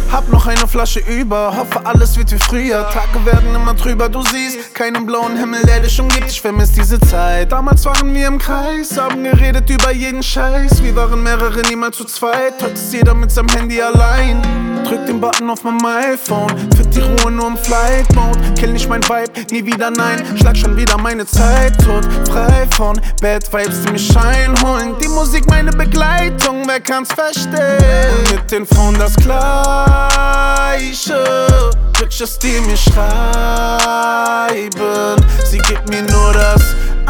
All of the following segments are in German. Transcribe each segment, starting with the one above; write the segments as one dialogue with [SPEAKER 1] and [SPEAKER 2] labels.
[SPEAKER 1] Hab noch eine Flasche über, hoffe alles wird wie früher. Tage werden immer trüber, du siehst keinen blauen Himmel, der dich umgibt. Ich vermiss diese Zeit. Damals waren wir im Kreis, haben geredet über jeden Scheiß. Wir waren mehrere, niemals zu zweit. Heute ist jeder mit seinem Handy allein. Drück den Button auf meinem iPhone, find die Ruhe nur im Flight Mode. Kill nicht mein Vibe, nie wieder nein. Schlag schon wieder meine Zeit tot. Frei von Bad Vibes, die mich einholen. Die Musik meine Begleitung, wer kann's verstehen? Mit den Frauen das Gleiche. Bitches, die mir schreiben, sie gibt mir nur das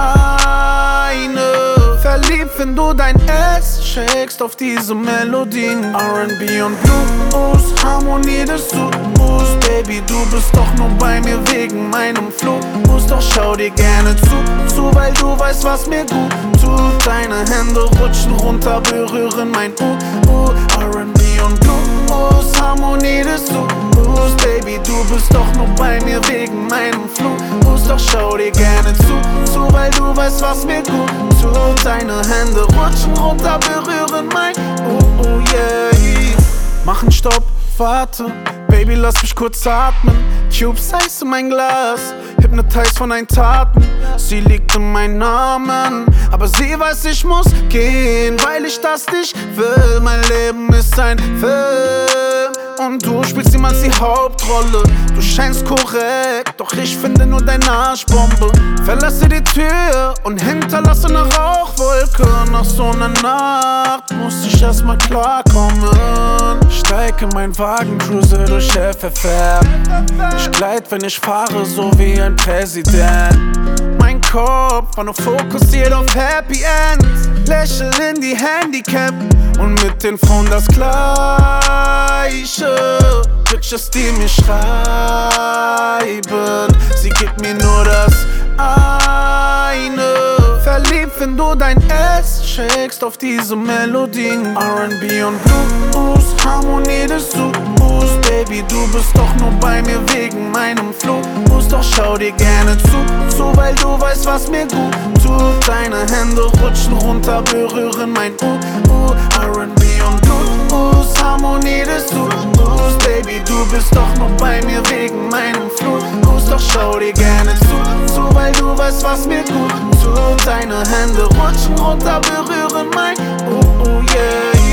[SPEAKER 1] eine. Verliebt, wenn du dein Ass shakest auf diese Melodien. R&B und Blues, Harmonie des Suchus. Baby, du bist doch nur bei mir wegen meinem Flug. Doch schau dir gerne zu, weil du weißt, was mir gut tut. Deine Hände rutschen runter, berühren mein R&B und Blues, Harmonie des Suchus. Baby, du bist doch nur bei mir wegen meinem Flug. Doch schau dir gerne zu, weil du weißt, was mir gut tut. Deine Hände rutschen runter, berühren mein yeah. Machen Stopp, warte, Baby, lass mich kurz atmen. Cubes Eis in mein Glas, hypnotized von deinen Taten. Sie liegt in meinen Namen, aber sie weiß, ich muss gehen, weil ich das nicht will. Mein Leben ist ein Film und du spielst niemals die Hauptrolle. Du scheinst korrekt, doch ich finde nur deine Arschbombe. Verlasse die Tür und hinterlasse eine Rauchwolke. Nach so einer Nacht muss ich erstmal klarkommen. Steig in meinen Wagen, cruise durch FFR. Ich gleit, wenn ich fahre, so wie ein Präsident. Mein Kopf war nur fokussiert auf Happy Ends. Lächel in die Handicap und mit den Frauen das Gleiche. Bitches, die mir schreiben, sie gibt mir nur das eine. Verliebt, wenn du dein Ass shakest auf diese Melodien. R&B und Blues, Harmonie des Suchus. Baby, du bist doch nur bei mir wegen meinem Flug. Doch schau dir gerne zu, weil du weißt, was mir gut tut. Deine Hände rutschen runter, berühren mein R&B und Blues, Harmonie des Suchus. Baby, du bist doch nur bei mir wegen meinem Flug. Doch schau dir gerne zu, weil du weißt, was mir gut tut. Deine Hände rutschen runter, berühren mein yeah.